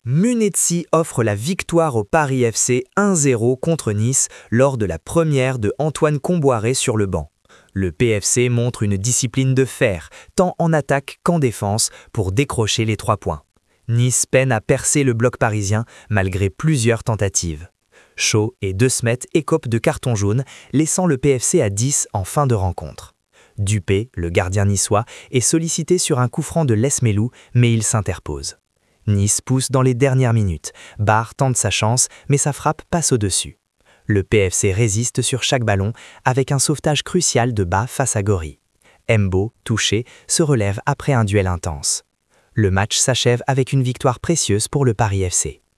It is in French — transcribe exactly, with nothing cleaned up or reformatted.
Munetsi offre la victoire au Paris F C un zéro contre Nice lors de la première de Antoine Comboiré sur le banc. Le P F C montre une discipline de fer, tant en attaque qu'en défense, pour décrocher les trois points. Nice peine à percer le bloc parisien malgré plusieurs tentatives. Shaw et De Smet écopent de carton jaune, laissant le P F C à dix en fin de rencontre. Dupé, le gardien niçois, est sollicité sur un coup franc de Lesmelou, mais il s'interpose. Nice pousse dans les dernières minutes. Barre tente sa chance, mais sa frappe passe au-dessus. Le P F C résiste sur chaque ballon, avec un sauvetage crucial de Bas face à Gori. Mbo, touché, se relève après un duel intense. Le match s'achève avec une victoire précieuse pour le Paris F C.